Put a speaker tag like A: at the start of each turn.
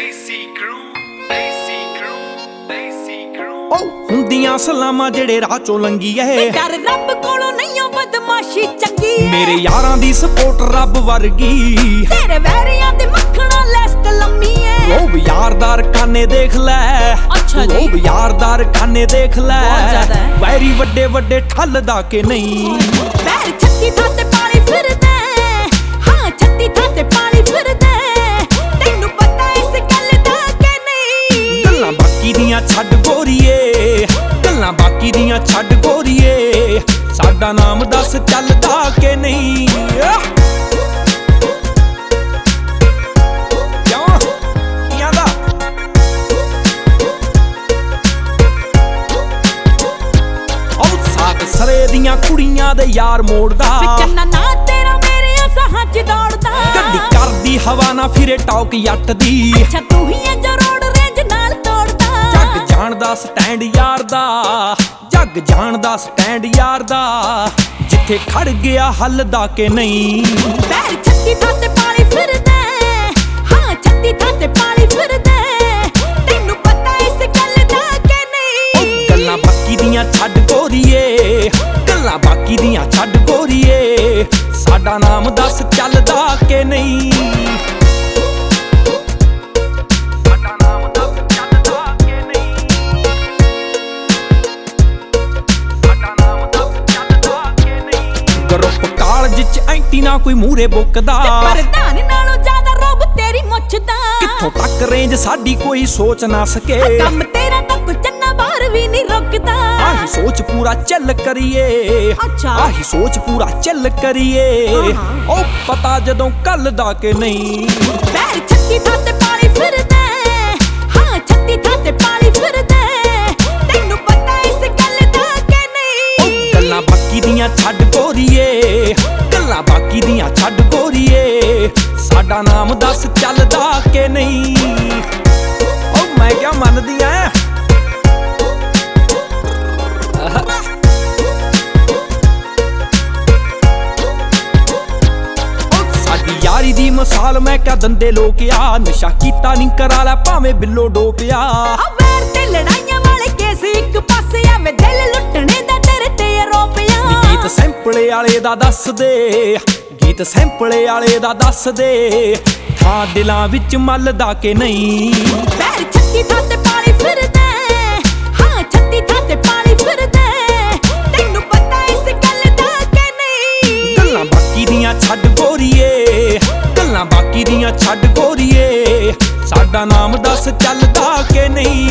A: ਹੁੰਦੀਆਂ ਸਲਾਮਾਂ ਜਿਹੜੇ ਰਾਹ ਚੋਂ ਲੰਗੀ ਐ,
B: ਡਰ ਰੱਬ ਕੋਲੋਂ ਨਹੀਂ ਓ ਬਦਮਾਸ਼ੀ ਚੰਗੀ ਐ।
A: ਮੇਰੇ ਯਾਰਾਂ ਦੀ ਸਪੋਰਟ ਰੱਬ ਵਰਗੀ,
B: ਤੇਰੇ ਵੈਰੀਆਂ ਦੀ ਮੱਖਣਾ ਲਿਸਟ ਲੰਮੀ ਐ।
A: ਉਹ ਯਾਰਦਾਰ ਖਾਨੇ ਦੇਖ ਲੈ,
B: ਅੱਛਾ ਜੀ,
A: ਉਹ ਯਾਰਦਾਰ ਖਾਨੇ ਦੇਖ ਲੈ,
B: ਬਹੁਤ ਜ਼ਿਆਦਾ ਹੈ।
A: ਵੈਰੀ ਵੱਡੇ ਵੱਡੇ ਠੱਲਦਾ ਕਿ ਨਹੀਂ।
B: ਪੈਰ 36 ਥਾਂ ਤੇ ਪਾਣੀ ਫਿਰਦਾ, ਹਾਂ 36 ਥਾਂ ਤੇ ਪਾਣੀ ਫਿਰਦਾ, ਤੈਨੂੰ ਪਤਾ ਇਸ ਗੱਲ ਦਾ ਕਿ ਨਹੀਂ।
A: ਗੱਲਾਂ ਬਾਕੀ ਦੀਆਂ ਛੱਡ ਗੋਰੀਏ, ਗੱਲਾਂ ਬਾਕੀ ਦੀਆਂ ਛੱਡ ਗੋਰੀਏ, ਸਾਡਾ ਨਾਮ ਦੱਸ ਚੱਲਦਾ ਕਿ ਨਹੀਂ। ਸਰੇ ਦੀਆਂ ਕੁੜੀਆਂ ਦੇ ਯਾਰ ਮੋੜਦਾ,
B: ਚੰਨਾ ਨਾ ਤੇਰਾ ਮੇਰੇ ਸਾਹਾਂ 'ਚ ਦੌੜਦਾ।
A: ਗੱਡੀ ਕਰਦੀ ਹਵਾ ਨਾ ਫਿਰੇ ਟੌਕ ਜੱਟ ਦੀ,
B: ਅੱਛਾ ਤੂੰ ਹੀ ਐ ਜੋ ਰੋਡ ਰੇਂਜ ਨਾਲ ਤੋੜਦਾ।
A: ਜੱਗ ਜਾਣਦਾ ਸਟੈਂਡ ਯਾਰ ਦਾ, ਜੱਗ ਜਾਣਦਾ ਸਟੈਂਡ ਯਾਰ ਦਾ, ਜਿੱਥੇ ਖੜ ਗਿਆ ਹੱਲਦਾ ਕਿ ਨਹੀਂ।
B: ਪੈਰ 36 ਥਾਂ ਤੇ ਪਾਣੀ ਫਿਰਦਾ, ਹਾਂ 36 ਥਾਂ ਤੇ ਪਾਣੀ ਫਿਰਦਾ, ਤੈਨੂੰ ਪਤਾ ਇਸ ਗੱਲ ਦਾ ਕਿ ਨਹੀਂ।
A: ਗੱਲਾਂ ਬਾਕੀ ਦੀਆਂ ਛੱਡ ਗੋਰੀਏ, ਗੱਲਾਂ ਬਾਕੀ ਦੀਆਂ ਛੱਡ ਗੋਰੀਏ, ਸਾਡਾ ਨਾਮ ਦੱਸ ਚੱਲਦਾ ਕਿ ਨਹੀਂ। ਸਾਡਾ ਨਾਮ ਦੱਸ ਚੱਲਦਾ ਕਿ ਨਹੀਂ। ਸਾਡਾ ਨਾਮ ਦੱਸ ਚੱਲਦਾ ਕਿ ਨਹੀਂ। ਗਰੁੱਪ ਕਾਲਜ 'ਚ ਐਂਟੀ ਨਾ ਕੋਈ ਮੂਰੇ ਬੁੱਕਦਾ,
B: ਪ੍ਰਧਾਨ ਨਾਲੋਂ ਜ਼ਿਆਦਾ ਰੋਬ ਤੇਰੀ ਮੁੱਛ ਦਾ।
A: ਕਿੱਥੋਂ ਤੱਕ ਰੇਂਜ ਸਾਡੀ ਕੋਈ ਸੋਚ ਨਾ ਸਕੇ,
B: ਕੰਮ ਤੇਰਾ ਤਾਂ ਕੋਈ ਚੰਨਾ ਬਾਹਰ ਵੀ ਨਹੀਂ ਰੁਕਦਾ।
A: ਆਹੀ ਸੋਚ ਪੂਰਾ ਚੱਲ ਕਰੀਏ,
B: ਅੱਛਾ
A: ਆਹੀ ਸੋਚ ਪੂਰਾ ਚੱਲ ਕਰੀਏ, ਉਹ ਪਤਾ ਜਦੋਂ ਕੱਲ ਦਾ ਕਿ ਨਹੀਂ।
B: ਪੈਰ 36 ਥਾਂ ਤੇ ਪਾਣੀ ਫਿਰਦਾ, ਹਾਂ 36 ਥਾਂ ਤੇ ਪਾਣੀ ਫਿਰਦਾ, ਤੈਨੂੰ ਪਤਾ ਇਸ ਗੱਲ ਦਾ ਕਿ ਨਹੀਂ।
A: ਗੱਲਾਂ ਬਾਕੀ ਦੀਆਂ ਛੱਡ ਗੋਰੀਏ, ਗੱਲਾਂ ਬਾਕੀ ਦੀਆਂ ਛੱਡ ਗੋਰੀਏ, ਸਾਡਾ ਨਾਮ ਦੱਸ ਚੱਲਦਾ ਕਿ ਨਹੀਂ। ਉਹ ਮੈਂ ਕਿਆ ਮੰਨਦੀ ਐ। ਯਾਰੀ ਦੀ ਮਿਸਾਲ ਮੈਂ ਕਿਆ ਦੰਦੇ ਲੋਕ ਆ, ਨਸ਼ਾ ਕੀਤਾ ਨਹੀਂ ਕਰਾ ਲੈ ਭਾਵੇਂ ਬਿੱਲੋ ਡੋਪਿਆ।
B: ਆ ਵੈਰ ਤੇ ਲੜਾਈਆਂ ਵਾਲੇ ਕੇਸ ਇੱਕ ਪਾਸੇ ਆ, ਮੈਂ ਦਿਲ ਲੁੱਟਣੇ ਦਾ ਤੇਰੇ ਤੇ ਆਰੋਪਿਆ।
A: ਗੀਤ ਸੈਂਪਲੇ ਵਾਲੇ ਦਾ ਦੱਸ ਦੇ, ਗੀਤ ਸੈਂਪਲੇ ਵਾਲੇ ਦਾ ਦੱਸ ਦੇ, ਥਾਂ ਦਿਲਾਂ ਵਿੱਚ ਮੱਲਦਾ ਕਿ ਨਹੀਂ।
B: ਪੈਰ 36 ਥਾਂ ਤੇ ਪਾਣੀ ਫਿਰਦਾ, ਹਾਂ 36 ਥਾਂ ਤੇ ਪਾਣੀ ਫਿਰਦਾ, ਤੈਨੂੰ ਪਤਾ ਇਸ ਗੱਲ ਦਾ ਕਿ ਨਹੀਂ।
A: ਗੱਲਾਂ ਬਾਕੀ ਦੀਆਂ ਛੱਡ ਗੋਰੀਏ, ਗੱਲਾਂ ਬਾਕੀ ਦੀਆਂ ਛੱਡ ਗੋਰੀਏ, ਸਾਡਾ ਨਾਮ ਦੱਸ ਚੱਲਦਾ ਕਿ ਨਹੀਂ।